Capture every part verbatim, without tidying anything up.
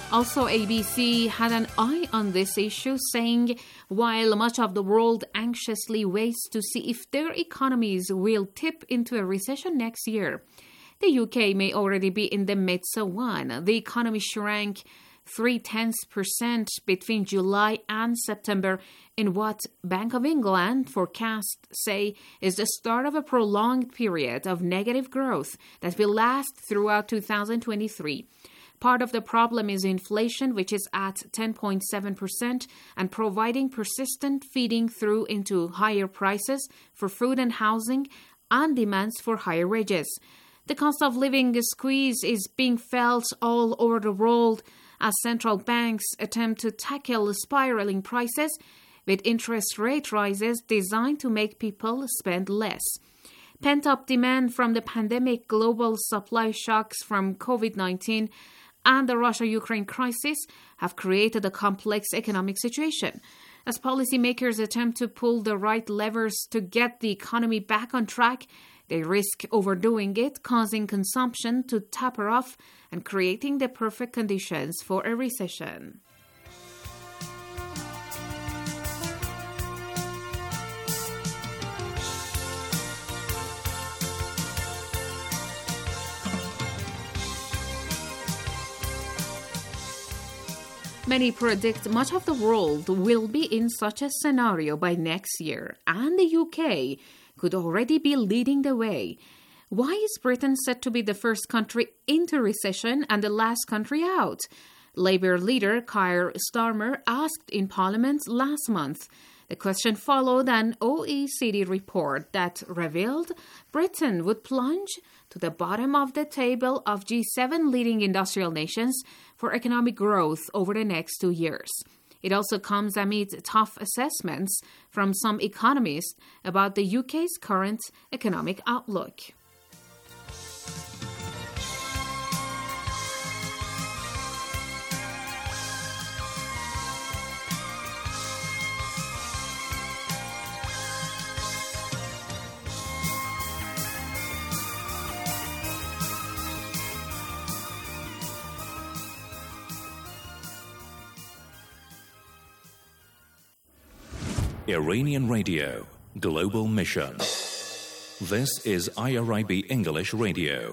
Also, A B C had an eye on this issue, saying while much of the world anxiously waits to see if their economies will tip into a recession next year, the U K may already be in the midst of one. The economy shrank three-tenths percent between July and September in what Bank of England forecasts say is the start of a prolonged period of negative growth that will last throughout two thousand twenty-three. Part of the problem is inflation, which is at ten point seven percent and providing persistent feeding through into higher prices for food and housing and demands for higher wages. The cost of living squeeze is being felt all over the world as central banks attempt to tackle spiraling prices with interest rate rises designed to make people spend less. Pent-up demand from the pandemic, global supply shocks from covid nineteen, and the Russia-Ukraine crisis have created a complex economic situation. As policymakers attempt to pull the right levers to get the economy back on track, they risk overdoing it, causing consumption to taper off and creating the perfect conditions for a recession. Many predict much of the world will be in such a scenario by next year, and the U K could already be leading the way. Why is Britain said to be the first country into recession and the last country out? Labour leader Keir Starmer asked in Parliament last month. The question followed an O E C D report that revealed Britain would plunge to the bottom of the table of G seven leading industrial nations for economic growth over the next two years. It also comes amid tough assessments from some economists about the U K's current economic outlook. Iranian Radio, Global Mission. This is I R I B English Radio.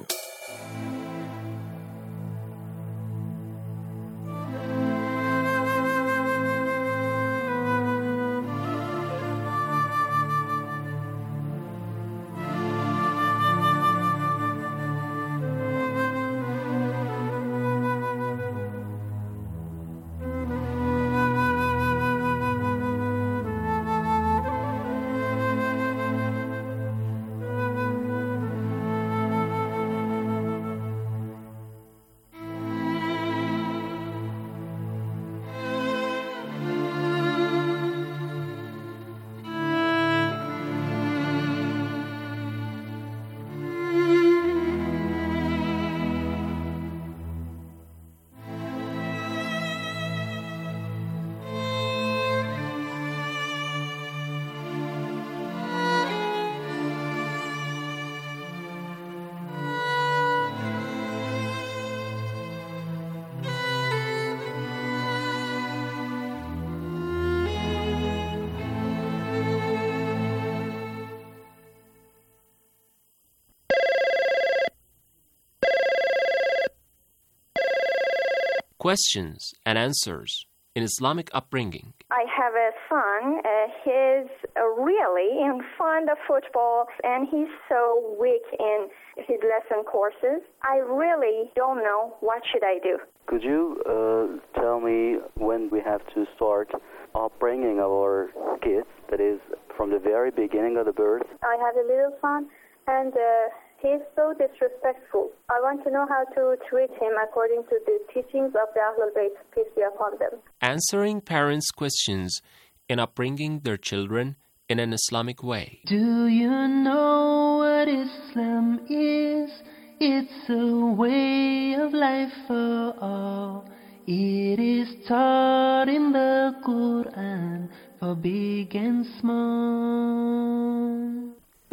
Questions and answers in Islamic upbringing. I have a son. Uh, he's uh, really in fond of football, and he's so weak in his lesson courses. I really don't know what should I do. Could you uh, tell me when we have to start upbringing our kids, that is, from the very beginning of the birth? I have a little son, and uh, he's so disrespectful. I want to know how to treat him according to the teachings of the Ahlul Bayt, peace be upon them. Answering parents' questions in upbringing their children in an Islamic way. Do you know what Islam is? It's a way of life for all. It is taught in the Quran for big and small.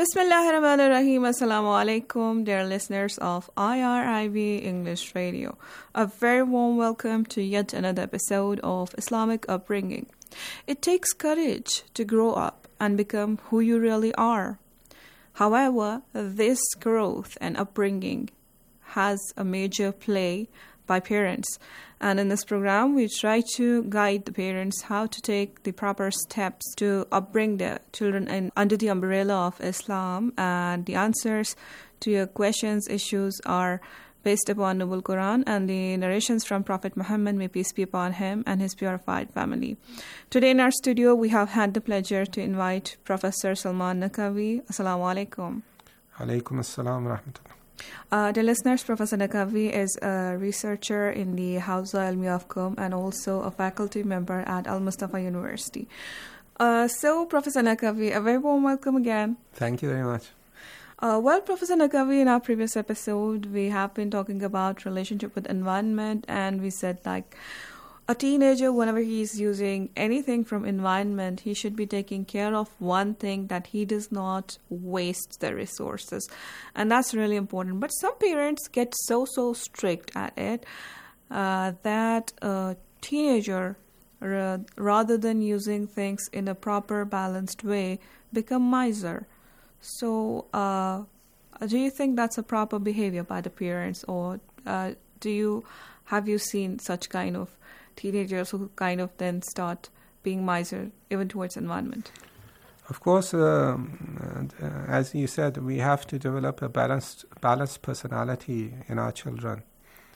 Bismillahirrahmanirrahim. Assalamu alaikum, dear listeners of I R I B English Radio. A very warm welcome to yet another episode of Islamic Upbringing. It takes courage to grow up and become who you really are. However, this growth and upbringing has a major play by parents. And in this program, we try to guide the parents how to take the proper steps to upbring their children in, under the umbrella of Islam. And the answers to your questions, issues are based upon Noble Quran and the narrations from Prophet Muhammad, may peace be upon him, and his purified family. Today in our studio, we have had the pleasure to invite Professor Salman Naqvi. Assalamu alaikum. Alaikum assalam wa rahmatullah. Uh, the listeners, Professor Naqvi is a researcher in the Hawza Ilmiya of Qom and also a faculty member at Al Mustafa University. Uh, so, Professor Naqvi, a very warm welcome again. Thank you very much. Uh, well, Professor Naqvi, in our previous episode, we have been talking about relationship with environment, and we said like a teenager, whenever he's using anything from environment, he should be taking care of one thing, that he does not waste the resources. And that's really important. But some parents get so, so strict at it uh, that a teenager, r- rather than using things in a proper, balanced way, become miser. So uh, do you think that's a proper behavior by the parents, or uh, do you have you seen such kind of teenagers who kind of then start being miser even towards environment? Of course, um, uh, as you said, we have to develop a balanced, balanced personality in our children.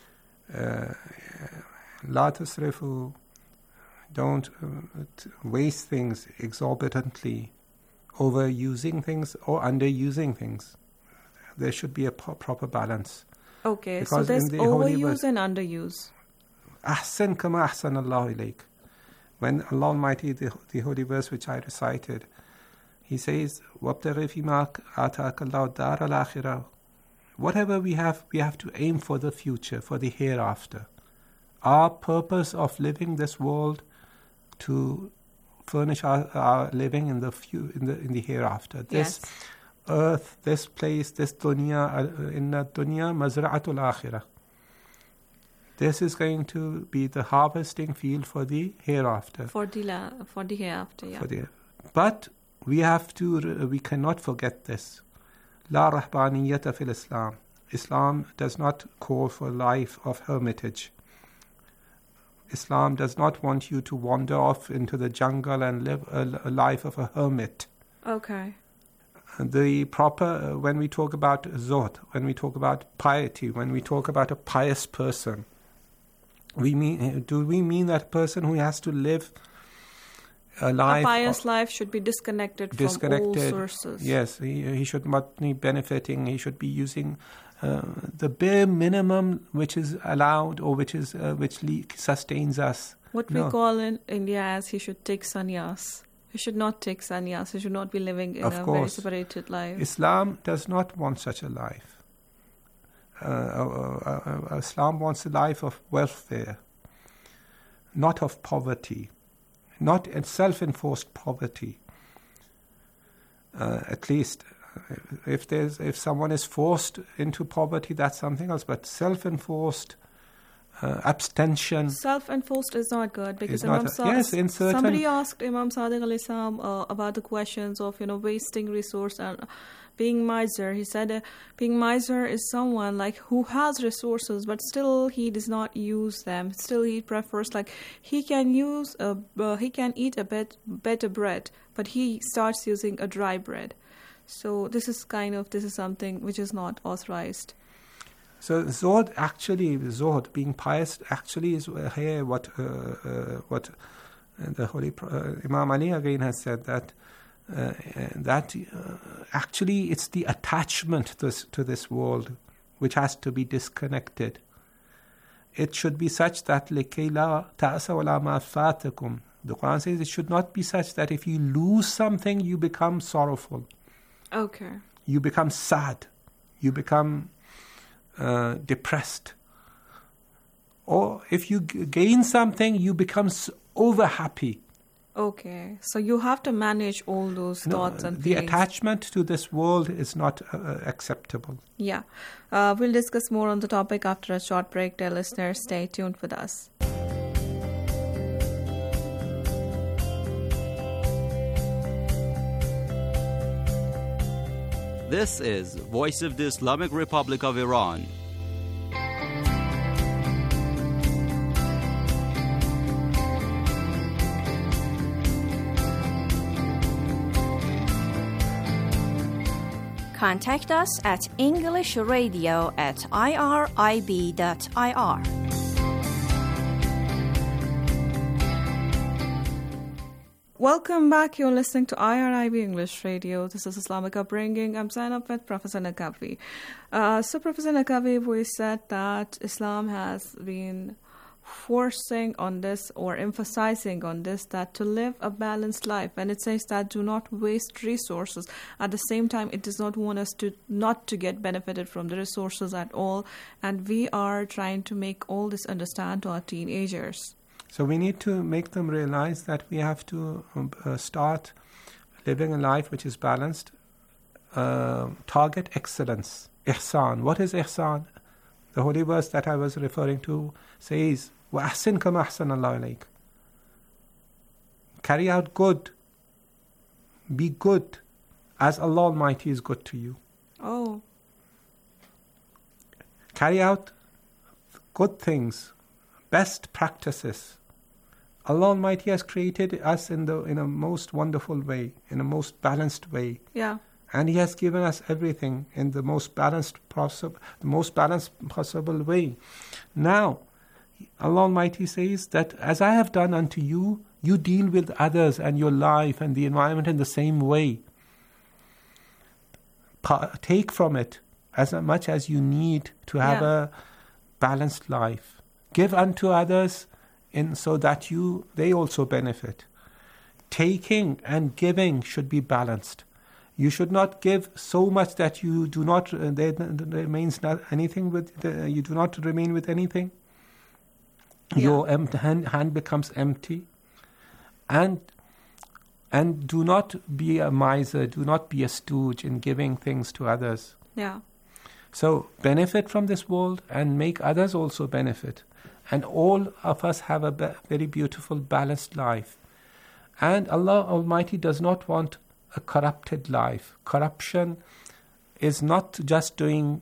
La tusrifu, don't uh, waste things exorbitantly, overusing things or underusing things. There should be a po- proper balance. Okay, because so there's the overuse verse, and underuse. Ahsan kama ahsan Allah ilayk. When Allah Almighty, the, the holy verse which I recited, He says, وَابْتَغِ فِي مَا آتَاكَ اللَّهُ الدَّارَ الْآخِرَةَ. Whatever we have, we have to aim for the future, for the hereafter. Our purpose of living this world to furnish our, our living in the few, in the in the hereafter. This yes. earth, this place, this dunya, inna dunya mazra'atul akhirah. This is going to be the harvesting field for the hereafter. For the la- for the hereafter, yeah. For the, but we have to, we cannot forget this. La rahbaniyata fil Islam. Islam does not call for life of hermitage. Islam does not want you to wander off into the jungle and live a, a life of a hermit. Okay. The proper, uh, when we talk about zuhd, when we talk about piety, when we talk about a pious person, we mean, do we mean that person who has to live a life? A pious life should be disconnected, disconnected from all sources. Yes, he, he should not be benefiting, he should be using Uh, the bare minimum which is allowed or which is uh, which le- sustains us. What no. we call in India as he should take sannyas. He should not take sannyas. He should not be living in of a course. very separated life. Islam does not want such a life. Uh, uh, uh, uh, Islam wants a life of welfare, not of poverty, not in self-enforced poverty. Uh, at least. If there's if someone is forced into poverty, that's something else. But self-enforced uh, abstention. Self-enforced is not good because not Imam a, Sa- yes, in certain somebody asked Imam Sadiq alayhi salam uh, about the questions of you know wasting resource and being miser. He said uh, being miser is someone like who has resources but still he does not use them. Still he prefers like he can use a uh, he can eat a bit better bread, but he starts using a dry bread. So this is kind of, this is something which is not authorized. So Zuhd actually, Zuhd, being pious, actually is here what uh, uh, what the Holy uh, Imam Ali again has said, that uh, that uh, actually it's the attachment to this, to this world which has to be disconnected. It should be such that لِكَيْ لَا تَأْسَوْا عَلَى مَا فَاتَكُمْ. The Quran says it should not be such that if you lose something, you become sorrowful. Okay. You become sad. You become uh, depressed. Or if you g- gain something, you become over happy. Okay, so you have to manage all those No, thoughts and the feelings. attachment to this world is not uh, acceptable. Yeah. Uh, we'll discuss more on the topic after a short break. Dear listeners, stay tuned with us. This is Voice of the Islamic Republic of Iran. Contact us at englishradio at irib dot ir. Welcome back. You're listening to I R I B English Radio. This is Islamic Upbringing. I'm signed up with Professor Naqvi. Uh, so, Professor Naqvi, we said that Islam has been forcing on this or emphasizing on this that to live a balanced life, and it says that do not waste resources. At the same time, it does not want us to not to get benefited from the resources at all, and we are trying to make all this understand to our teenagers. So we need to make them realize that we have to um, uh, start living a life which is balanced. Uh, target excellence. Ihsan. What is ihsan? The holy verse that I was referring to says, وَأَحْسِنْ كَمَا أَحْسَنَ اللَّهُ إِلَيْكَ. Carry out good. Be good as Allah Almighty is good to you. Oh. Carry out good things, best practices. Allah Almighty has created us in the in a most wonderful way, in a most balanced way. Yeah. And He has given us everything in the most balanced possible, the most balanced possible way. Now, Allah Almighty says that as I have done unto you, you deal with others and your life and the environment in the same way. Pa- take from it as much as you need to have Yeah. a balanced life. Give unto others in so that you they also benefit. Taking and giving should be balanced. You should not give so much that you do not uh, there remains not anything with the, you do not remain with anything. Yeah. Your empty hand, hand becomes empty, and and do not be a miser. Do not be a stooge in giving things to others. Yeah. So benefit from this world and make others also benefit. And all of us have a be- very beautiful, balanced life. And Allah Almighty does not want a corrupted life. Corruption is not just doing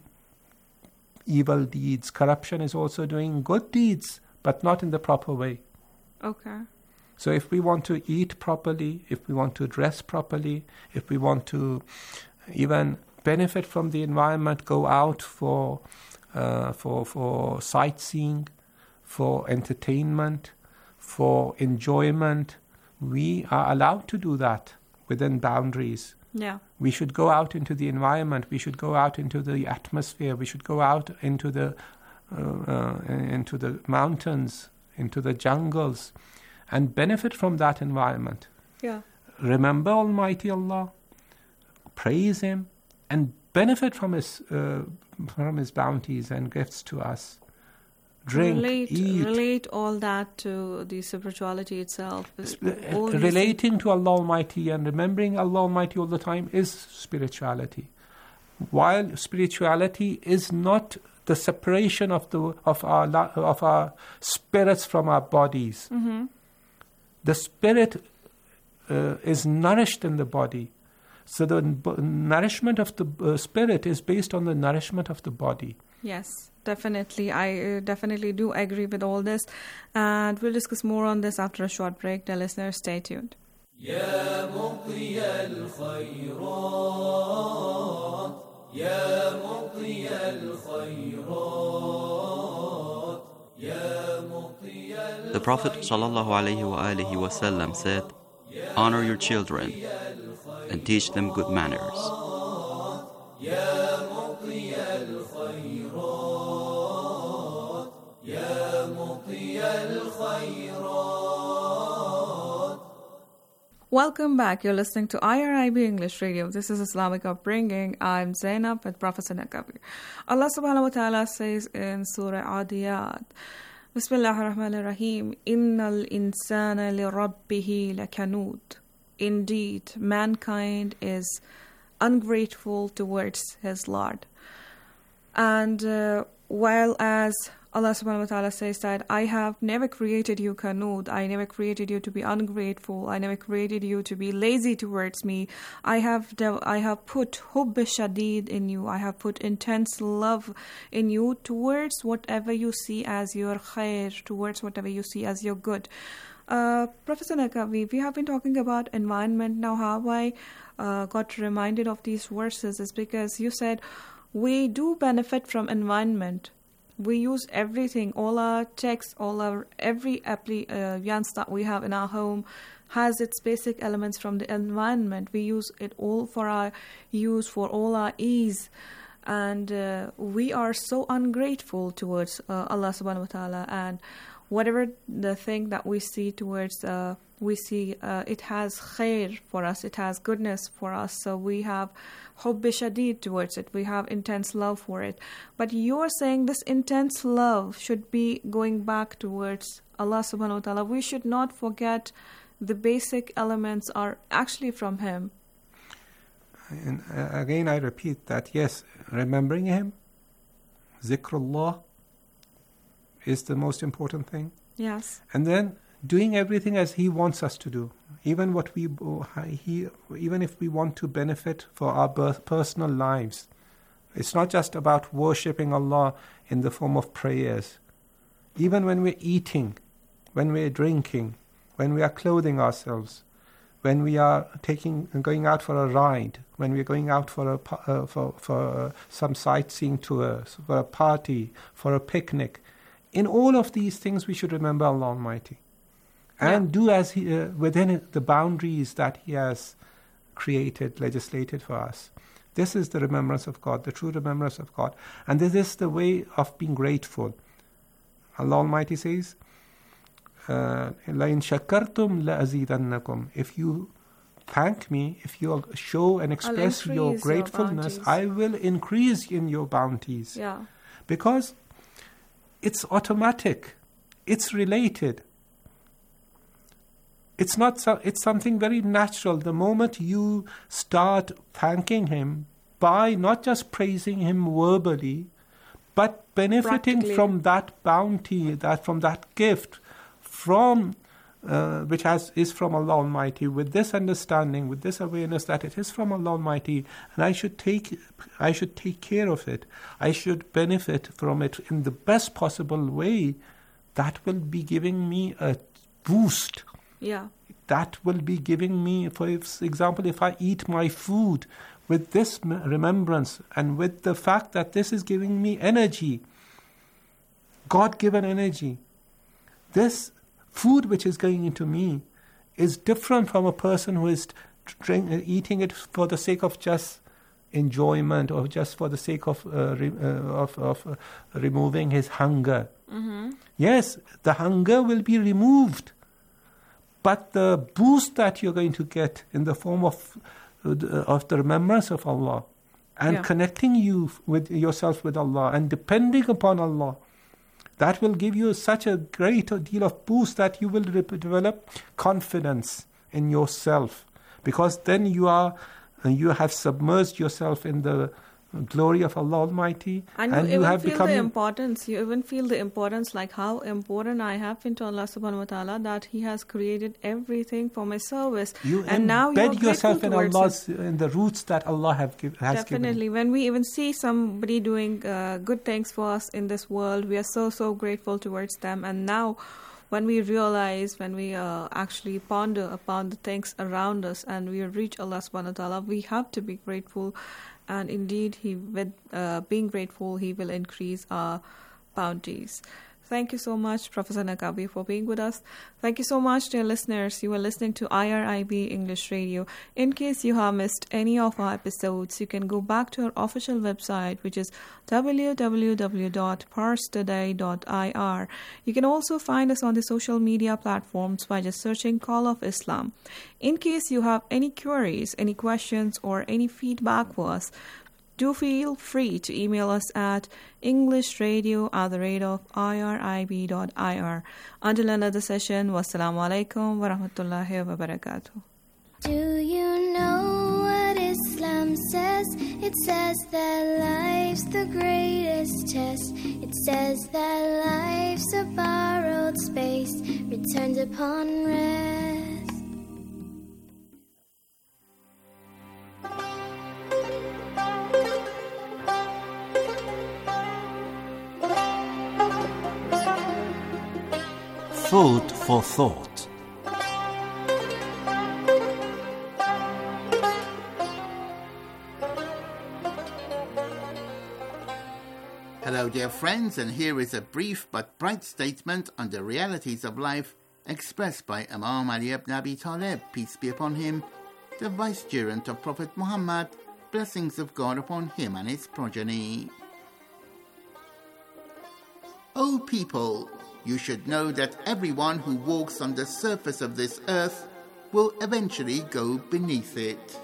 evil deeds. Corruption is also doing good deeds, but not in the proper way. Okay. So if we want to eat properly, if we want to dress properly, if we want to even benefit from the environment, go out for uh, for for sightseeing, for entertainment, for enjoyment, we are allowed to do that within boundaries. Yeah. We should go out into the environment. We should go out into the atmosphere. We should go out into the uh, uh, into the mountains, into the jungles, and benefit from that environment. Yeah. Remember Almighty Allah, praise Him, and benefit from His uh, from His bounties and gifts to us. Drink, relate, eat. relate all that to the spirituality itself. All these Relating to Allah Almighty and remembering Allah Almighty all the time is spirituality. While spirituality is not the separation of the of our la- of our spirits from our bodies. Mm-hmm. The spirit uh, is nourished in the body. So the n- nourishment of the uh, spirit is based on the nourishment of the body. Yes, definitely. I uh, definitely do agree with all this. And we'll discuss more on this after a short break. Dear listeners, stay tuned. يا مطي الخيرات يا مطي الخيرات يا مطي The Prophet ﷺ said, honor your children and teach them good manners. يا مطي الخيرات يا مطي الخيرات. Welcome back. You're listening to I R I B English Radio. This is Islamic Upbringing. I'm Zainab with Professor Naqvi. Allah subhanahu wa ta'ala says in Surah Adiyat Bismillahir Rahmanir Rahim. Innal insana li rabbihi lakanud. Indeed, mankind is ungrateful towards his Lord. And uh, while as Allah subhanahu wa ta'ala says that I have never created you kanud, I never created you to be ungrateful, I never created you to be lazy towards me. I have de- I have put hubb shadid in you, I have put intense love in you towards whatever you see as your khair, towards whatever you see as your good. Uh, Professor Naqvi, we have been talking about environment. Now how I uh, got reminded of these verses is because you said we do benefit from environment. We use everything, all our texts, all our, every appliance uh, that we have in our home has its basic elements from the environment. We use it all for our use, for all our ease. And uh, we are so ungrateful towards uh, Allah subhanahu wa ta'ala. And whatever the thing that we see towards, uh, we see uh, it has khair for us, it has goodness for us. So we have hubb shadid towards it, we have intense love for it. But you're saying this intense love should be going back towards Allah subhanahu wa ta'ala. We should not forget the basic elements are actually from Him. And uh, again I repeat that yes, remembering Him, zikrullah, is the most important thing. Yes. And then doing everything as He wants us to do. Even what we, he, even if we want to benefit for our personal lives, it's not just about worshipping Allah in the form of prayers. Even when we're eating, when we're drinking, when we are clothing ourselves, when we are taking, going out for a ride, when we're going out for a uh, for for uh, some sightseeing tours, for a party, for a picnic, in all of these things we should remember Allah Almighty. And yeah. do as he, uh, within the boundaries that He has created, legislated for us. This is the remembrance of God, the true remembrance of God. And this is the way of being grateful. Allah Almighty says, لَإِن شَكَّرْتُمْ لَأَزِيدَنَّكُمْ. If you thank me, if you show and express your gratefulness, your I will increase in your bounties. Yeah. Because it's automatic. It's related. It's not. So, it's something very natural. The moment you start thanking Him by not just praising Him verbally, but benefiting from that bounty, that from that gift, from uh, which has is from Allah Almighty, with this understanding, with this awareness that it is from Allah Almighty, and I should take, I should take care of it. I should benefit from it in the best possible way. That will be giving me a boost. Yeah. That will be giving me, for example, if I eat my food with this remembrance and with the fact that this is giving me energy, God-given energy, this food which is going into me is different from a person who is drink, uh, eating it for the sake of just enjoyment or just for the sake of uh, re, uh, of, of uh, removing his hunger. Mm-hmm. Yes, the hunger will be removed. But the boost that you're going to get in the form of uh, of the remembrance of Allah and yeah. connecting you with yourself with Allah and depending upon Allah, that will give you such a great deal of boost that you will re- develop confidence in yourself, because then you are uh, you have submerged yourself in the glory of Allah Almighty, and you and you even have feel become the importance. You even feel the importance, like how important I have been to Allah Subhanahu wa Taala, that He has created everything for my service. You and now you embed yourself in Allah's in the roots that Allah have give, has Definitely. given. When we even see somebody doing uh, good things for us in this world, we are so so grateful towards them. And now, when we realize, when we uh, actually ponder upon the things around us, and we reach Allah Subhanahu wa Taala, we have to be grateful. And indeed, he with uh, being grateful, He will increase our bounties. Thank you so much, Professor Naqvi, for being with us. Thank you so much, dear listeners. You are listening to I R I B English Radio. In case you have missed any of our episodes, you can go back to our official website, which is w w w dot parstoday dot i r. You can also find us on the social media platforms by just searching Call of Islam. In case you have any queries, any questions, or any feedback for us, Do feel free to email us at englishradio at the rate of irib.ir. Until another session, wassalamu alaikum wa rahmatullahi wa barakatuh. Do you know what Islam says? It says that life's the greatest test. It says that life's a borrowed space, returned upon rest. Food for thought. Hello, dear friends, and here is a brief but bright statement on the realities of life expressed by Imam Ali ibn Abi Talib, peace be upon him, the vicegerent of Prophet Muhammad, blessings of God upon him and his progeny. O people, you should know that everyone who walks on the surface of this earth will eventually go beneath it.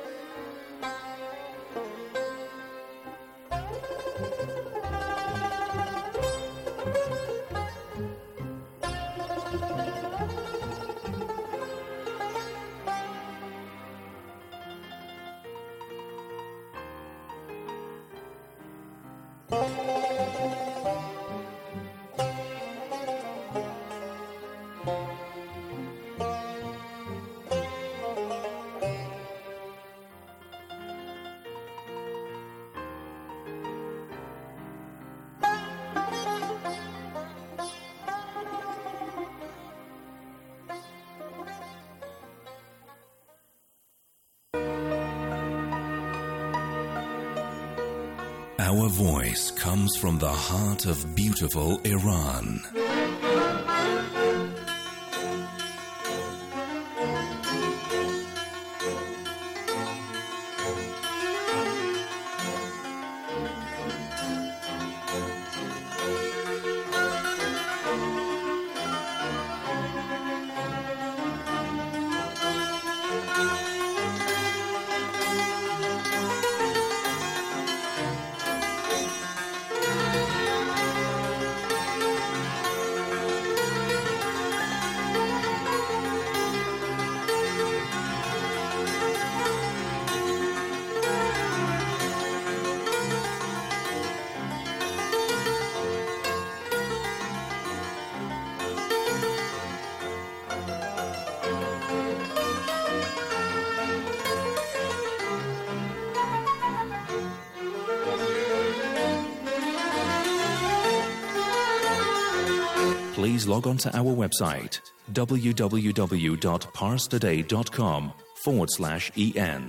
Our voice comes from the heart of beautiful Iran. Please log on to our website, www.parstoday.com forward slash en.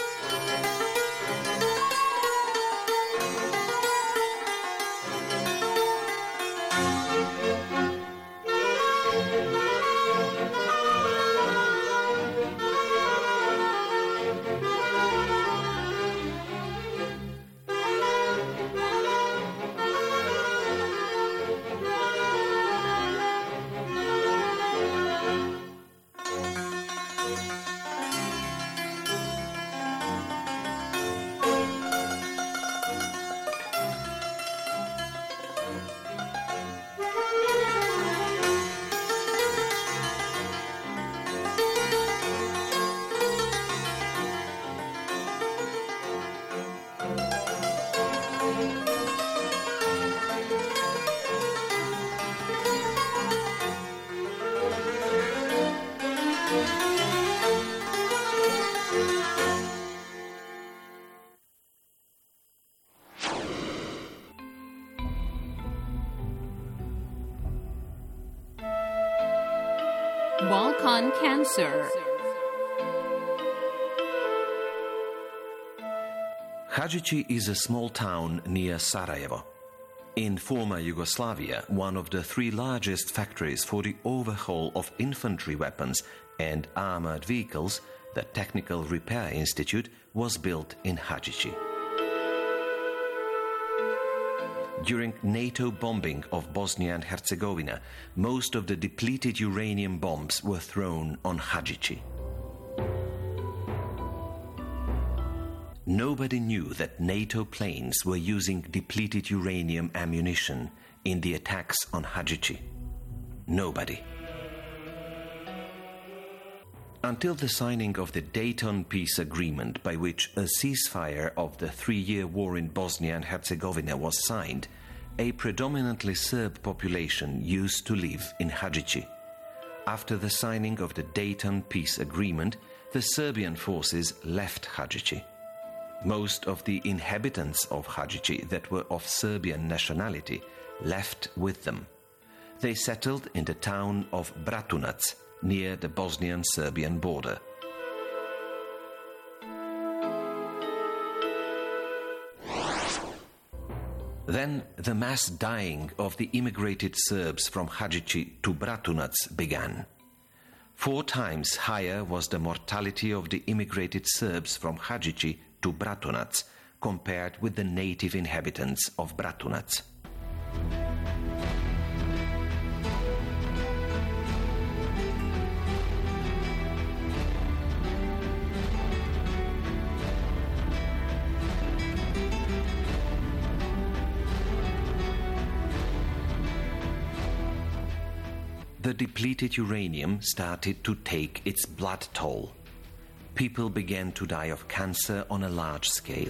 Balkan cancer. Hadžići is a small town near Sarajevo. In former Yugoslavia, one of the three largest factories for the overhaul of infantry weapons and armored vehicles, the Technical Repair Institute, was built in Hadžići. During NATO bombing of Bosnia and Herzegovina, most of the depleted uranium bombs were thrown on Hadžići. Nobody knew that NATO planes were using depleted uranium ammunition in the attacks on Hadjici. Nobody. Until the signing of the Dayton Peace Agreement, by which a ceasefire of the three-year war in Bosnia and Herzegovina was signed, a predominantly Serb population used to live in Hadjici. After the signing of the Dayton Peace Agreement, the Serbian forces left Hadjici. Most of the inhabitants of Hadjici that were of Serbian nationality left with them. They settled in the town of Bratunac, near the Bosnian-Serbian border. Then the mass dying of the immigrated Serbs from Hadjici to Bratunac began. Four times higher was the mortality of the immigrated Serbs from Hadjici to Bratunac compared with the native inhabitants of Bratunac. The depleted uranium started to take its blood toll. People began to die of cancer on a large scale.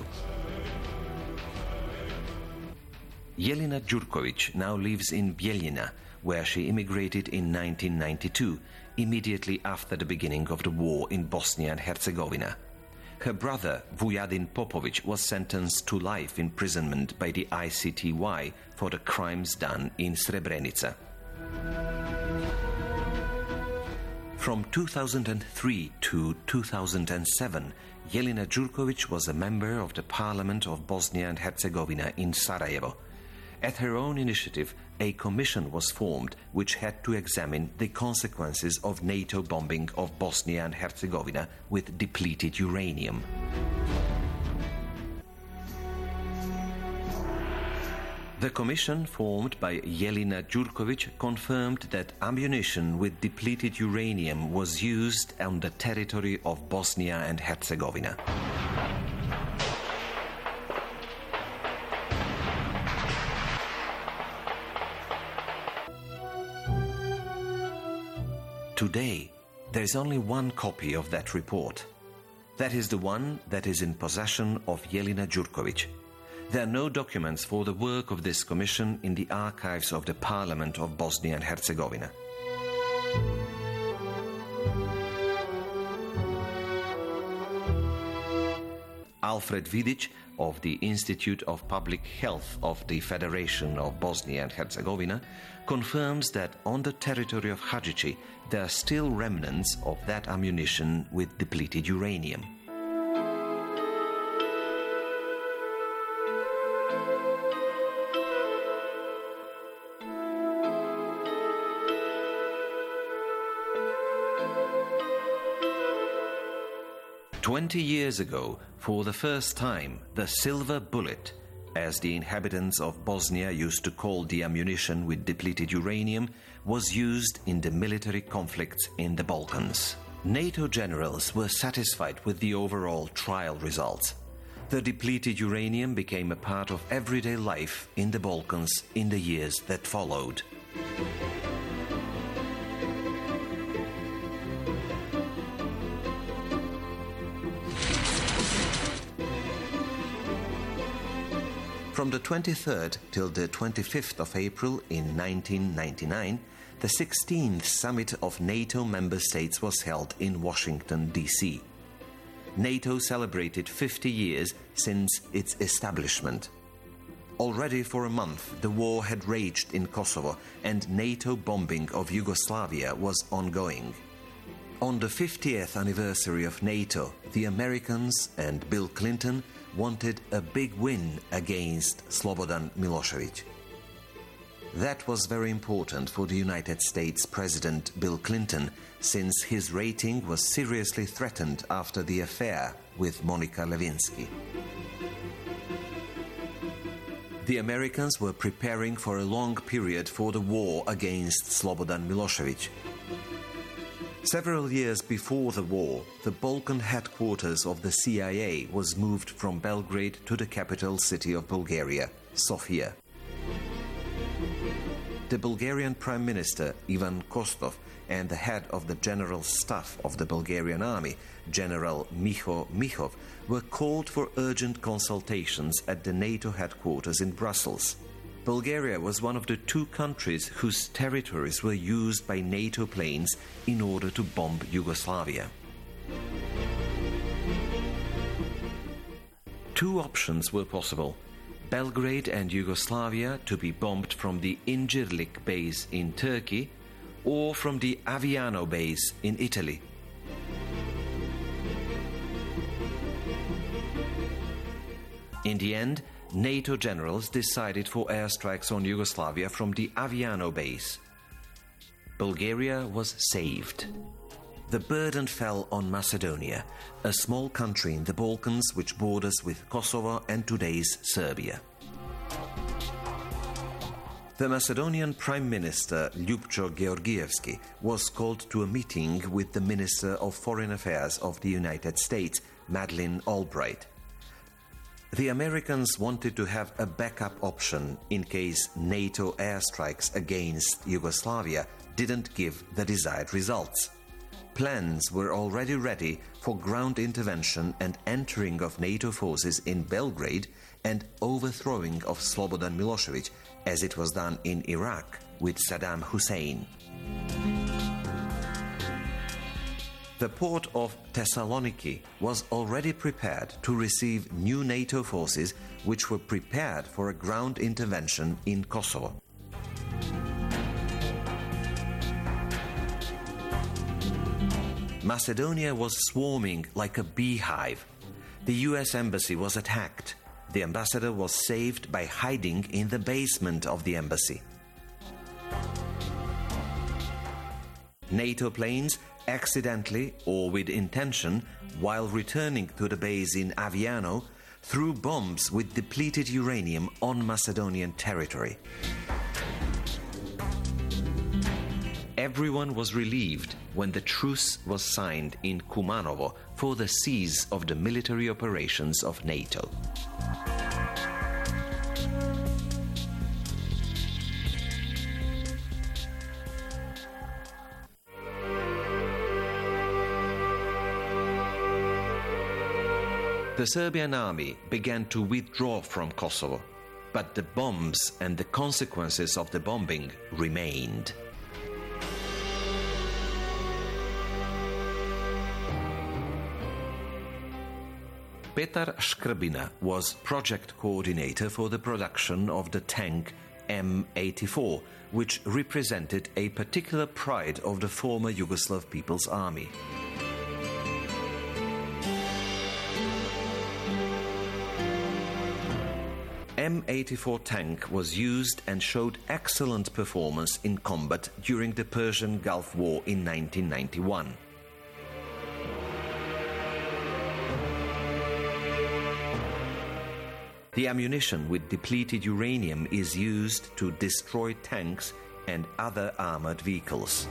Jelena Đurković now lives in Bijeljina, where she immigrated in nineteen ninety-two, immediately after the beginning of the war in Bosnia and Herzegovina. Her brother, Vujadin Popović, was sentenced to life imprisonment by the I C T Y for the crimes done in Srebrenica. From two thousand three to two thousand seven, Jelena Đurković was a member of the Parliament of Bosnia and Herzegovina in Sarajevo. At her own initiative, a commission was formed which had to examine the consequences of NATO bombing of Bosnia and Herzegovina with depleted uranium. The commission formed by Jelena Đurković confirmed that ammunition with depleted uranium was used on the territory of Bosnia and Herzegovina. Today, there is only one copy of that report. That is the one that is in possession of Jelena Đurković. There are no documents for the work of this commission in the archives of the Parliament of Bosnia and Herzegovina. Alfred Vidic of the Institute of Public Health of the Federation of Bosnia and Herzegovina confirms that on the territory of Hadjici there are still remnants of that ammunition with depleted uranium. Twenty years ago, for the first time, the silver bullet, as the inhabitants of Bosnia used to call the ammunition with depleted uranium, was used in the military conflicts in the Balkans. NATO generals were satisfied with the overall trial results. The depleted uranium became a part of everyday life in the Balkans in the years that followed. From the twenty-third till the twenty-fifth of April in nineteen ninety-nine, the sixteenth Summit of NATO member states was held in Washington, D C NATO celebrated fifty years since its establishment. Already for a month, the war had raged in Kosovo and NATO bombing of Yugoslavia was ongoing. On the fiftieth anniversary of NATO, the Americans and Bill Clinton wanted a big win against Slobodan Milosevic. That was very important for the United States President Bill Clinton, since his rating was seriously threatened after the affair with Monica Lewinsky. The Americans were preparing for a long period for the war against Slobodan Milosevic. Several years before the war, the Balkan headquarters of the C I A was moved from Belgrade to the capital city of Bulgaria, Sofia. The Bulgarian Prime Minister, Ivan Kostov, and the head of the General Staff of the Bulgarian Army, General Miho Mihov, were called for urgent consultations at the NATO headquarters in Brussels. Bulgaria was one of the two countries whose territories were used by NATO planes in order to bomb Yugoslavia. Two options were possible: Belgrade and Yugoslavia to be bombed from the Incirlik base in Turkey or from the Aviano base in Italy. In the end, NATO generals decided for airstrikes on Yugoslavia from the Aviano base. Bulgaria was saved. The burden fell on Macedonia, a small country in the Balkans which borders with Kosovo and today's Serbia. The Macedonian Prime Minister Ljupčo Georgievski was called to a meeting with the Minister of Foreign Affairs of the United States, Madeleine Albright. The Americans wanted to have a backup option in case NATO airstrikes against Yugoslavia didn't give the desired results. Plans were already ready for ground intervention and entering of NATO forces in Belgrade and overthrowing of Slobodan Milosevic, as it was done in Iraq with Saddam Hussein. The port of Thessaloniki was already prepared to receive new NATO forces which were prepared for a ground intervention in Kosovo. Macedonia was swarming like a beehive. The U S embassy was attacked. The ambassador was saved by hiding in the basement of the embassy. NATO planes accidentally or with intention, while returning to the base in Aviano, threw bombs with depleted uranium on Macedonian territory. Everyone was relieved when the truce was signed in Kumanovo for the cease of the military operations of NATO. The Serbian army began to withdraw from Kosovo, but the bombs and the consequences of the bombing remained. Petar Škrbina was project coordinator for the production of the tank M eighty-four, which represented a particular pride of the former Yugoslav People's Army. M eighty-four tank was used and showed excellent performance in combat during the Persian Gulf War in nineteen ninety-one. The ammunition with depleted uranium is used to destroy tanks and other armored vehicles.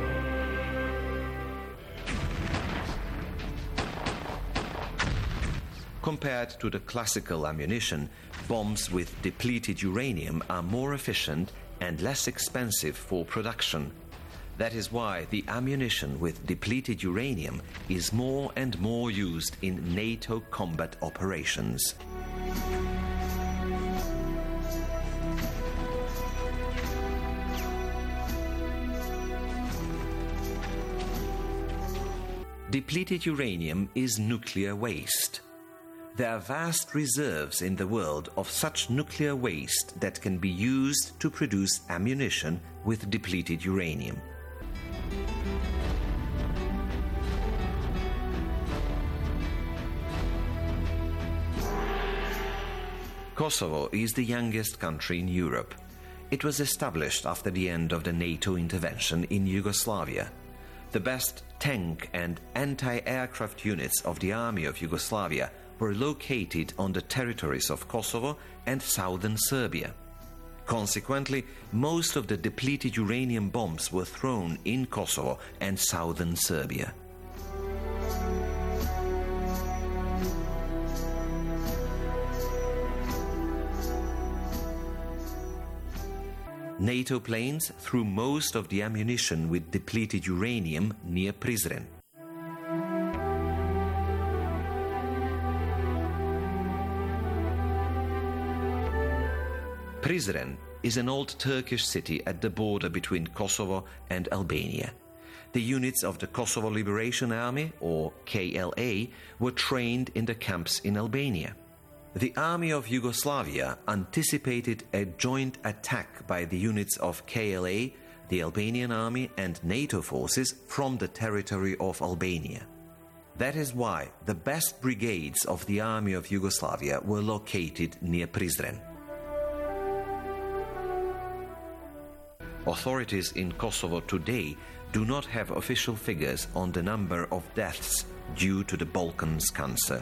Compared to the classical ammunition, bombs with depleted uranium are more efficient and less expensive for production. That is why the ammunition with depleted uranium is more and more used in NATO combat operations. Depleted uranium is nuclear waste. There are vast reserves in the world of such nuclear waste that can be used to produce ammunition with depleted uranium. Kosovo is the youngest country in Europe. It was established after the end of the NATO intervention in Yugoslavia. The best tank and anti-aircraft units of the Army of Yugoslavia were located on the territories of Kosovo and southern Serbia. Consequently, most of the depleted uranium bombs were thrown in Kosovo and southern Serbia. NATO planes threw most of the ammunition with depleted uranium near Prizren. Prizren is an old Turkish city at the border between Kosovo and Albania. The units of the Kosovo Liberation Army, or K L A, were trained in the camps in Albania. The Army of Yugoslavia anticipated a joint attack by the units of K L A, the Albanian Army, and NATO forces from the territory of Albania. That is why the best brigades of the Army of Yugoslavia were located near Prizren. Authorities in Kosovo today do not have official figures on the number of deaths due to the Balkans cancer.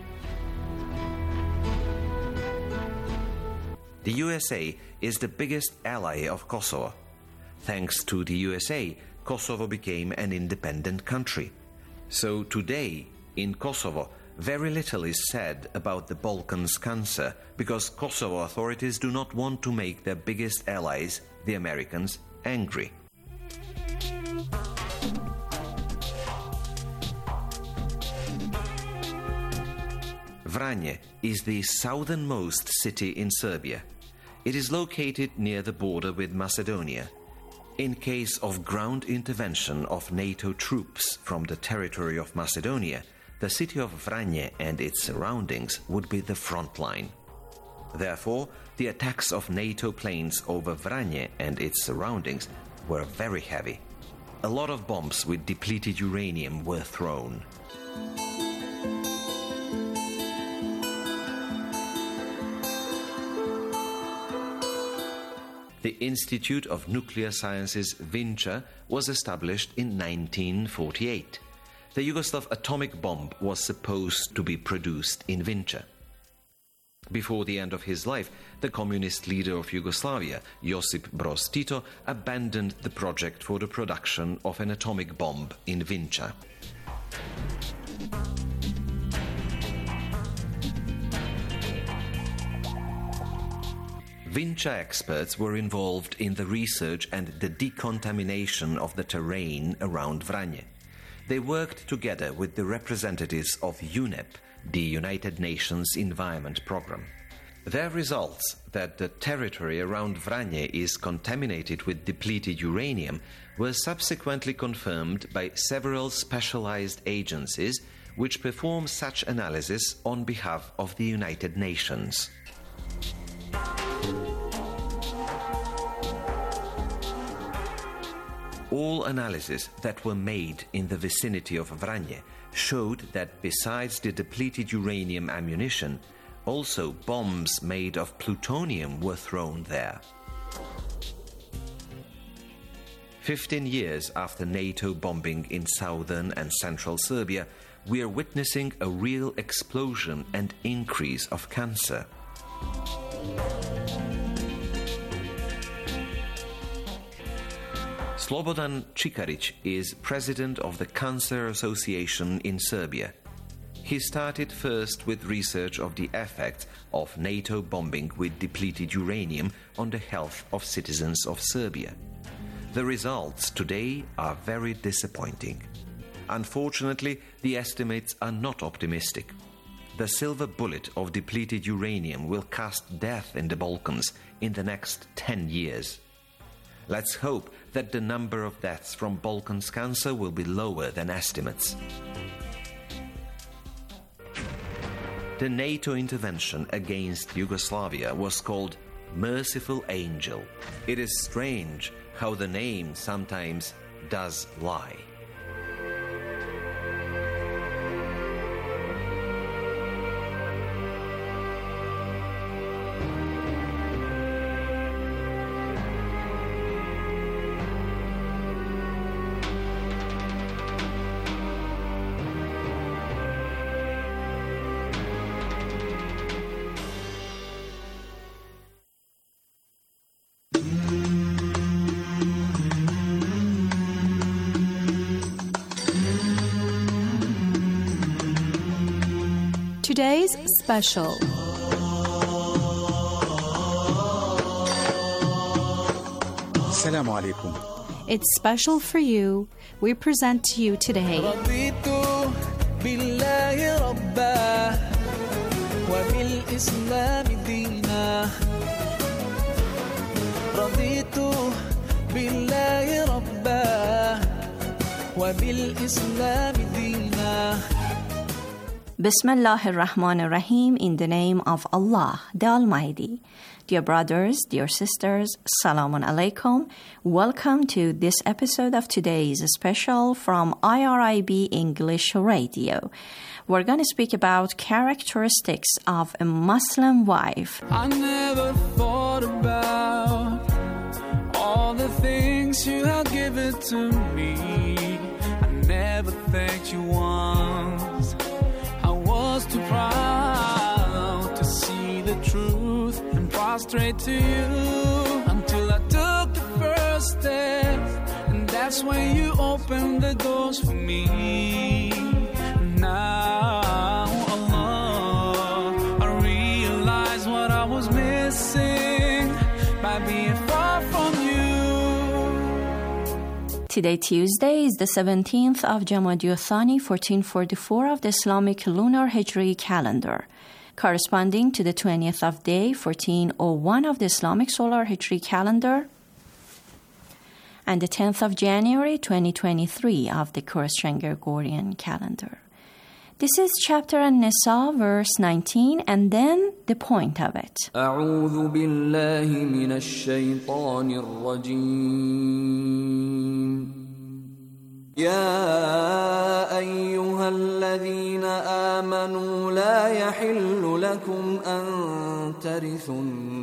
The U S A is the biggest ally of Kosovo. Thanks to the U S A, Kosovo became an independent country. So today, in Kosovo, very little is said about the Balkans cancer because Kosovo authorities do not want to make their biggest allies, the Americans, angry. Vranje is the southernmost city in Serbia. It is located near the border with Macedonia. In case of ground intervention of NATO troops from the territory of Macedonia, the city of Vranje and its surroundings would be the front line. Therefore, the attacks of NATO planes over Vranje and its surroundings were very heavy. A lot of bombs with depleted uranium were thrown. The Institute of Nuclear Sciences Vinča was established in nineteen forty-eight. The Yugoslav atomic bomb was supposed to be produced in Vinča. Before the end of his life, the communist leader of Yugoslavia, Josip Broz Tito, abandoned the project for the production of an atomic bomb in Vinča. Vinča experts were involved in the research and the decontamination of the terrain around Vranje. They worked together with the representatives of UNEP, the United Nations Environment Programme. Their results that the territory around Vranje is contaminated with depleted uranium were subsequently confirmed by several specialized agencies which perform such analysis on behalf of the United Nations. All analyses that were made in the vicinity of Vranje showed that besides the depleted uranium ammunition, also bombs made of plutonium were thrown there. Fifteen years after NATO bombing in southern and central Serbia, we are witnessing a real explosion and increase of cancer. Slobodan Čikarić is president of the Cancer Association in Serbia. He started first with research of the effects of NATO bombing with depleted uranium on the health of citizens of Serbia. The results today are very disappointing. Unfortunately, the estimates are not optimistic. The silver bullet of depleted uranium will cast death in the Balkans in the next ten years. Let's hope that the number of deaths from Balkans cancer will be lower than estimates. The NATO intervention against Yugoslavia was called Merciful Angel. It is strange how the name sometimes does lie. today's special. Assalamu alaikum. It's special for you. We present to you today رضيت بالله ربا وبالإسلام دينا رضيت بالله ربا وبالإسلام دينا Bismillah ar-Rahman ar-Rahim, in the name of Allah, the Almighty. Dear brothers, dear sisters, Assalamu alaikum. Welcome to this episode of today's special from I R I B English Radio. We're going to speak about characteristics of a Muslim wife. I never thought about all the things you have given to me. I never thanked you once. I was too proud to see the truth and prostrate to you until I took the first step, and that's when you opened the doors for me. Now, Allah, I realize what I was missing by being far from you. Today, Tuesday, is the seventeenth of Jamadi Thani, fourteen forty-four of the Islamic Lunar Hijri calendar, corresponding to the twentieth of Day, fourteen oh one of the Islamic Solar Hijri calendar, and the tenth of January, twenty twenty-three of the Christian Gregorian calendar. This is chapter An-Nisa, verse nineteen, and then the point of it. أعوذ بالله من الشيطان الرجيم يا أيها الذين آمنوا لا يحل لكم أن ترثوا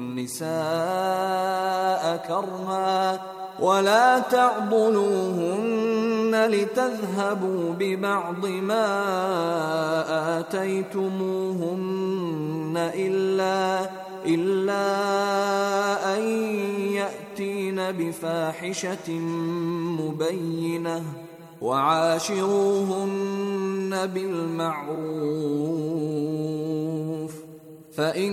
النساء كرها ولا تعضلوهن لتذهبوا ببعض ما آتيتموهن إلا إلا أن يأتين بفاحشة مبينة وعاشروهن بالمعروف فإن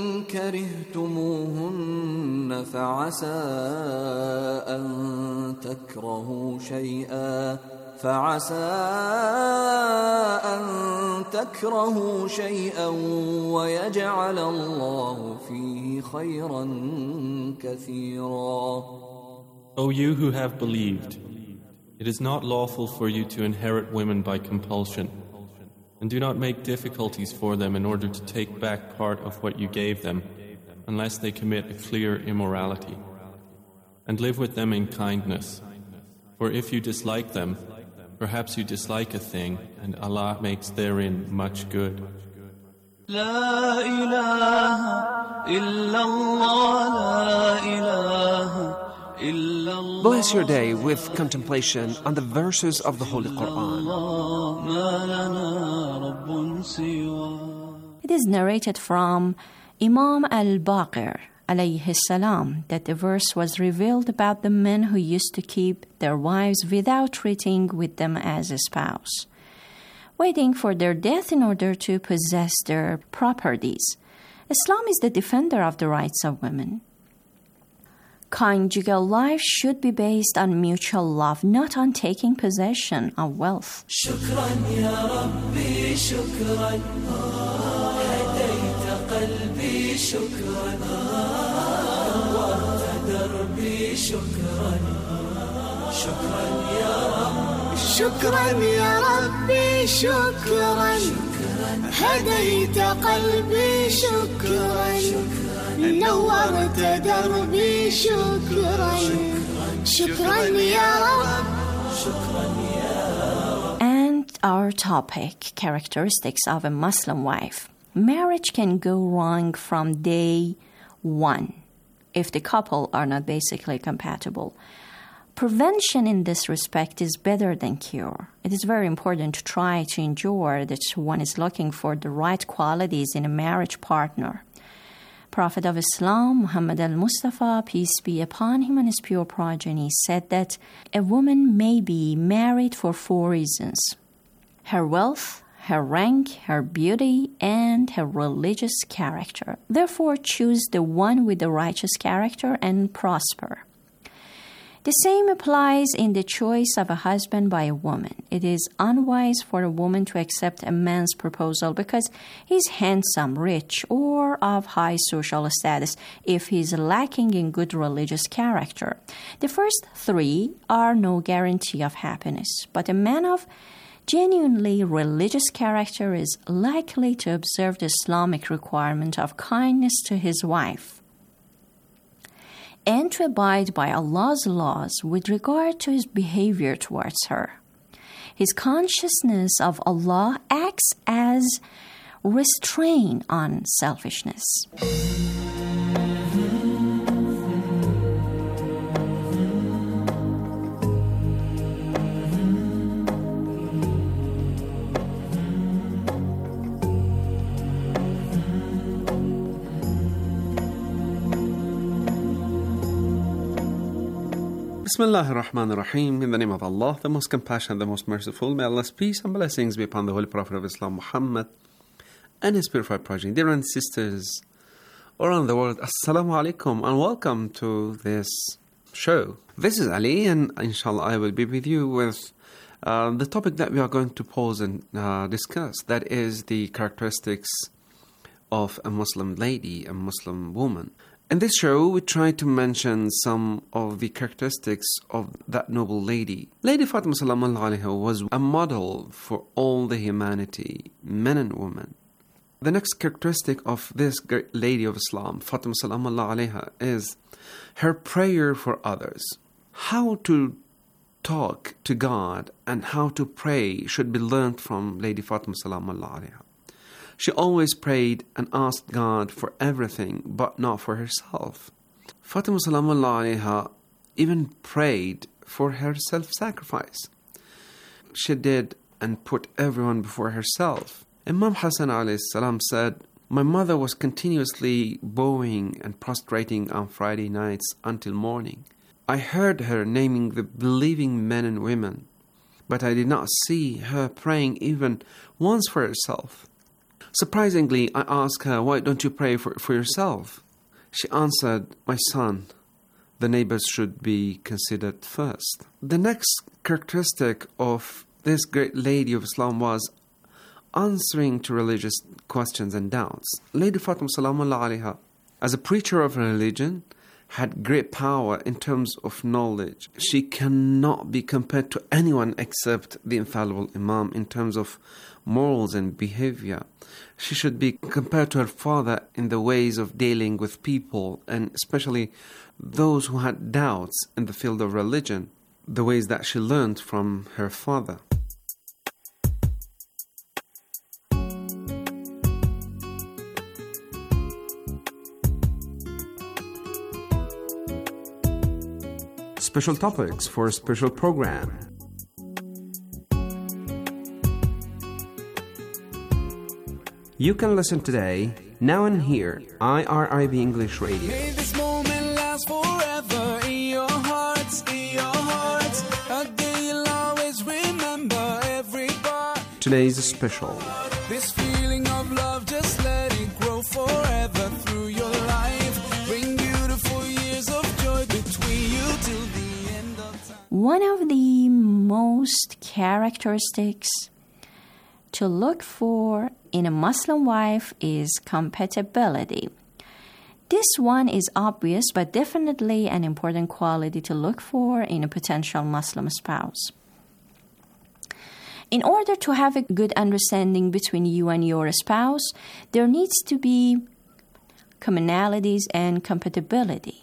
كرهتموهن فعسى أن تكرهوا شيئا فعسى أن تكرهوا شيئا ويجعل الله فيه خيرا كثيرا. O you who have believed, it is not lawful for you to inherit women by compulsion, and do not make difficulties for them in order to take back part of what you gave them, unless they commit a clear immorality. And live with them in kindness, for if you dislike them, perhaps you dislike a thing, and Allah makes therein much good. لا إله إلا الله لا إله إلا الله. Bless your day with contemplation on the verses of the Holy Quran. ما لنا رب سوى. It is narrated from Imam al-Baqir alayhi salam that the verse was revealed about the men who used to keep their wives without treating with them as a spouse, waiting for their death in order to possess their properties. Islam is the defender of the rights of women. Conjugal life should be based on mutual love, not on taking possession of wealth. شكرا يا ربي شكرا هديت قلبي شكرا نورت دربي شكرا شكرا يا رب شكرا يا ربي شكرا هديت قلبي شكرا نورت دربي شكرا شكرا يا رب شكرا يا رب. And our topic, characteristics of a Muslim wife. Marriage can go wrong from day one if the couple are not basically compatible. Prevention in this respect is better than cure. It is very important to try to ensure that one is looking for the right qualities in a marriage partner. Prophet of Islam, Muhammad al-Mustafa, peace be upon him and his pure progeny, said that a woman may be married for four reasons: her wealth, her rank, her beauty, and her religious character. Therefore, choose the one with the righteous character and prosper. The same applies in the choice of a husband by a woman. It is unwise for a woman to accept a man's proposal because he's handsome, rich, or of high social status if he's lacking in good religious character. The first three are no guarantee of happiness, but a man of genuinely religious character is likely to observe the Islamic requirement of kindness to his wife and to abide by Allah's laws with regard to his behavior towards her. His consciousness of Allah acts as restraint on selfishness. Bismillah ar-Rahman ar-Rahim. In the name of Allah, the most compassionate, the most merciful. May Allah's peace and blessings be upon the Holy Prophet of Islam, Muhammad, and his purified progeny. Dear and sisters around the world, Assalamu alaikum and welcome to this show. This is Ali, and inshallah I will be with you with uh, the topic that we are going to pose and uh, discuss. That is the characteristics of a Muslim lady, a Muslim woman. In this show, we try to mention some of the characteristics of that noble lady. Lady Fatima sallallahu alaiha was a model for all the humanity, men and women. The next characteristic of this great lady of Islam, Fatima sallallahu alaiha, is her prayer for others. How to talk to God and how to pray should be learned from Lady Fatima sallallahu alaiha. She always prayed and asked God for everything, but not for herself. Fatima sallallahu alaiha even prayed for her self-sacrifice. She did and put everyone before herself. Imam Hassan alayhi salam said, "My mother was continuously bowing and prostrating on Friday nights until morning. I heard her naming the believing men and women, but I did not see her praying even once for herself. Surprisingly, I asked her, 'Why don't you pray for, for yourself?' She answered, 'My son, the neighbors should be considered first.'" The next characteristic of this great lady of Islam was answering to religious questions and doubts. Lady Fatima sallallahu alaiha, as a preacher of religion, had great power in terms of knowledge. She cannot be compared to anyone except the infallible Imam in terms of morals and behavior. She should be compared to her father in the ways of dealing with people, and especially those who had doubts in the field of religion, the ways that she learned from her father. Special topics for a special program. You can listen today, now and here, I R I B English Radio. May this moment last forever in your hearts, in your hearts. A day you'll always remember every part. Today's special. This feeling of love, just let it grow forever through your life. Bring beautiful years of joy between you till the end of time. One of the most characteristics to look for in a Muslim wife is compatibility. This one is obvious, but definitely an important quality to look for in a potential Muslim spouse. In order to have a good understanding between you and your spouse, there needs to be commonalities and compatibility.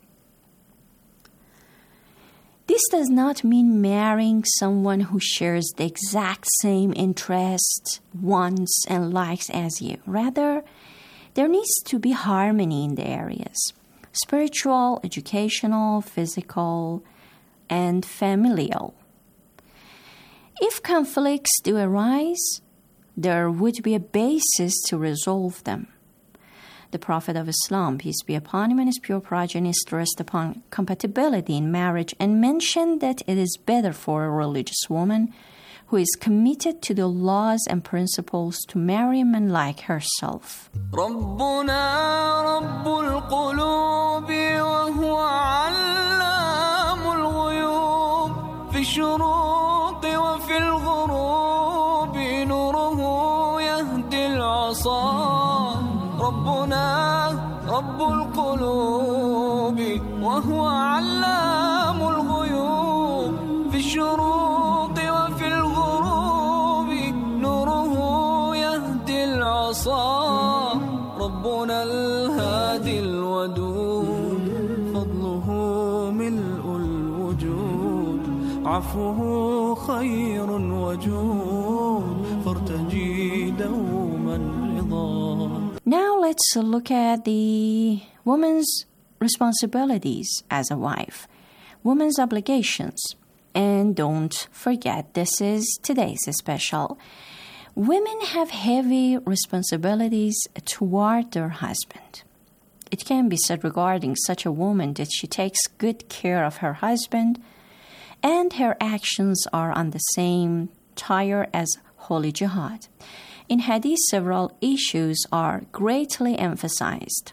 This does not mean marrying someone who shares the exact same interests, wants, and likes as you. Rather, there needs to be harmony in the areas: spiritual, educational, physical, and familial. If conflicts do arise, there would be a basis to resolve them. The Prophet of Islam, peace be upon him, and his pure progeny stressed upon compatibility in marriage and mentioned that it is better for a religious woman who is committed to the laws and principles to marry a man like herself. ربنا رب القلوب وهو علام الغيوب في الشروق وفي الغروب نوره يهدي العصا ربنا رب القلوب وهو علام الغيوب في الشروق وفي الغروب نوره يهدي العصا ربنا الهادي الودود فضله ملء الوجود عفوه خير وجود فارتجي دوما رضا. Now let's look at the woman's responsibilities as a wife, woman's obligations. And don't forget, this is today's special. Women have heavy responsibilities toward their husband. It can be said regarding such a woman that she takes good care of her husband, and her actions are on the same tier as holy jihad. In Hadith, several issues are greatly emphasized.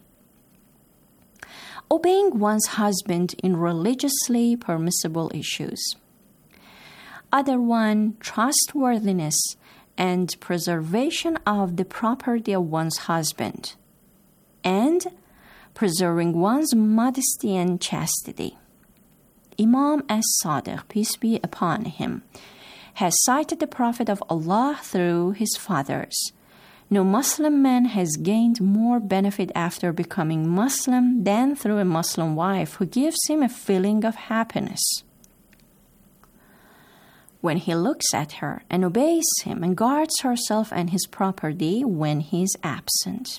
Obeying one's husband in religiously permissible issues. Other one, trustworthiness and preservation of the property of one's husband. And preserving one's modesty and chastity. Imam as-Sadiq, peace be upon him, has cited the Prophet of Allah through his fathers. No Muslim man has gained more benefit after becoming Muslim than through a Muslim wife who gives him a feeling of happiness. When he looks at her and obeys him and guards herself and his property when he is absent.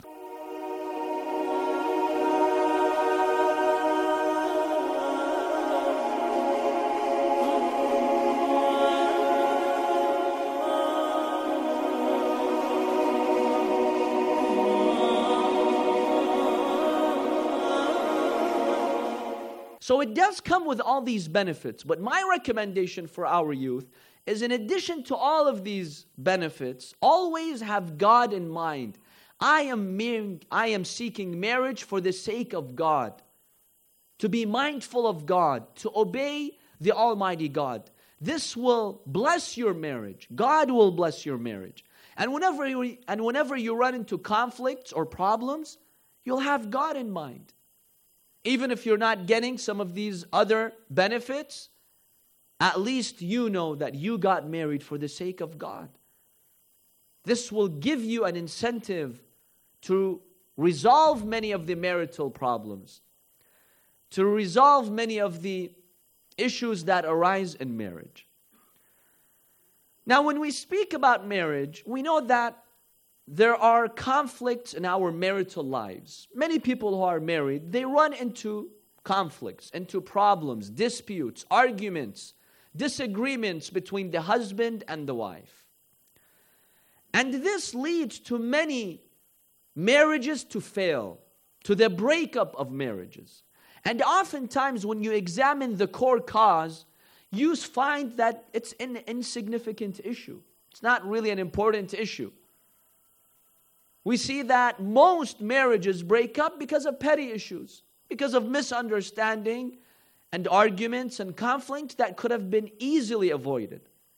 So it does come with all these benefits. But my recommendation for our youth is, in addition to all of these benefits, always have God in mind. I am, mar- I am seeking marriage for the sake of God. To be mindful of God. To obey the Almighty God. This will bless your marriage. God will bless your marriage. And whenever you, and whenever you run into conflicts or problems, you'll have God in mind. Even if you're not getting some of these other benefits, at least you know that you got married for the sake of God. This will give you an incentive to resolve many of the marital problems, to resolve many of the issues that arise in marriage. Now, when we speak about marriage, we know that there are conflicts in our marital lives. Many people who are married, they run into conflicts, into problems, disputes, arguments, disagreements between the husband and the wife. And this leads to many marriages to fail, to the breakup of marriages. And oftentimes when you examine the core cause, you find that it's an insignificant issue. It's not really an important issue. We see that most marriages break up because of petty issues, because of misunderstanding and arguments and conflicts that could have been easily avoided.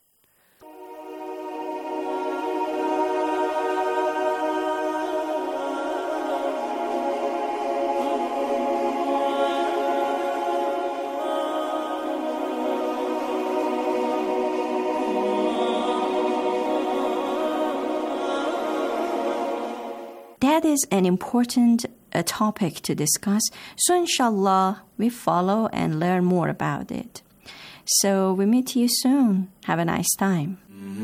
That is an important uh, topic to discuss. So inshallah, we follow and learn more about it. So we meet you soon. Have a nice time.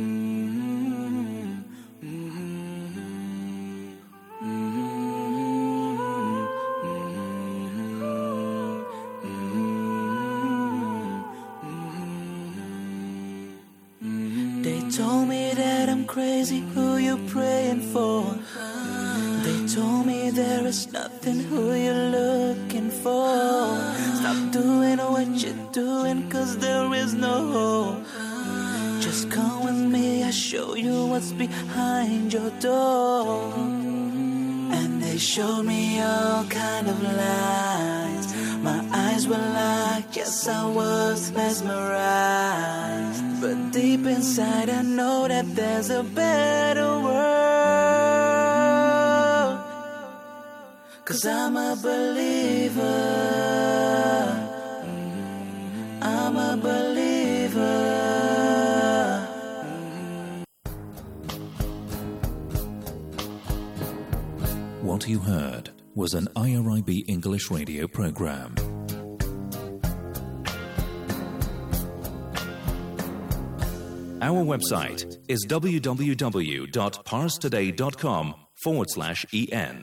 They told me that I'm crazy, who you praying for? They told me there is nothing, who you're looking for. Stop doing what you're doing, cause there is no hope. Just come with me, I'll show you what's behind your door. And they showed me all kind of lies. My eyes were locked, yes I was mesmerized. But deep inside I know that there's a better world. 'Cause I'm a believer, I'm a believer. What you heard was an I R I B English radio program. Our website is www.parstoday.com forward slash en.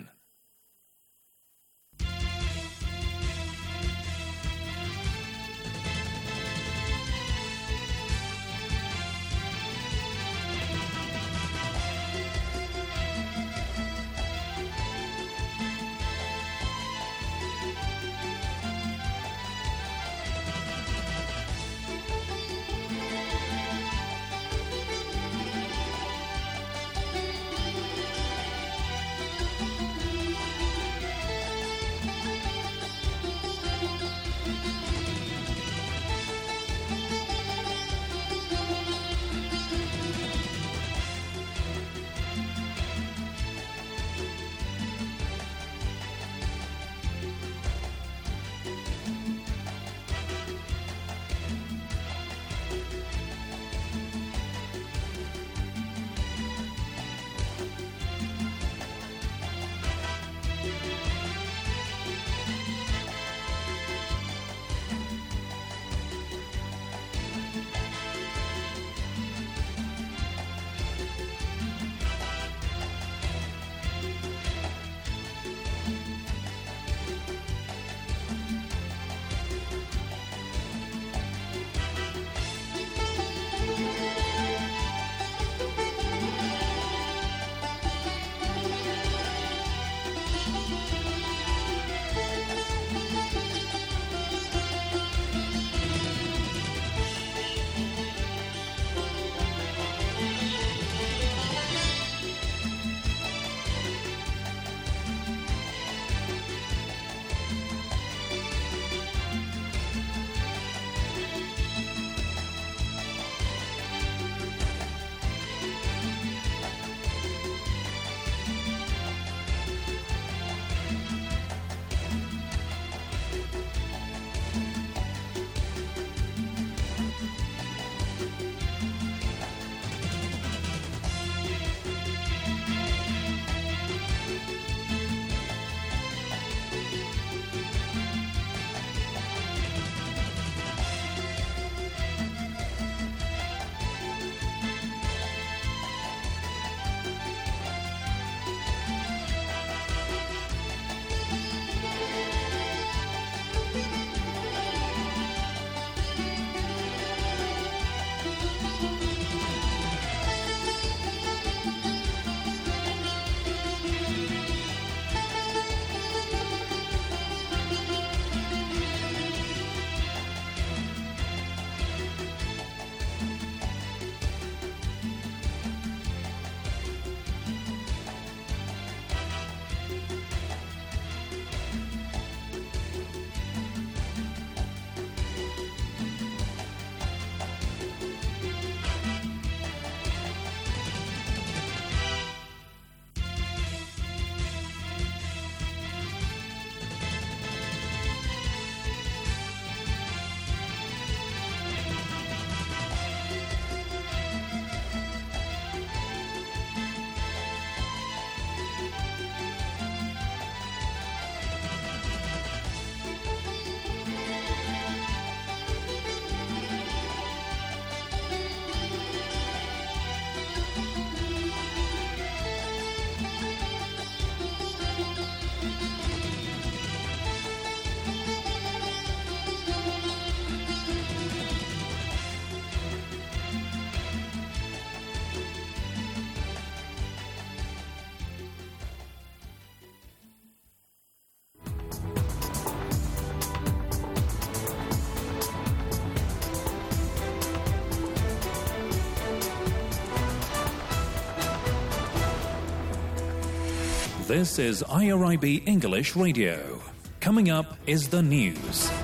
This is I R I B English Radio. Coming up is the news.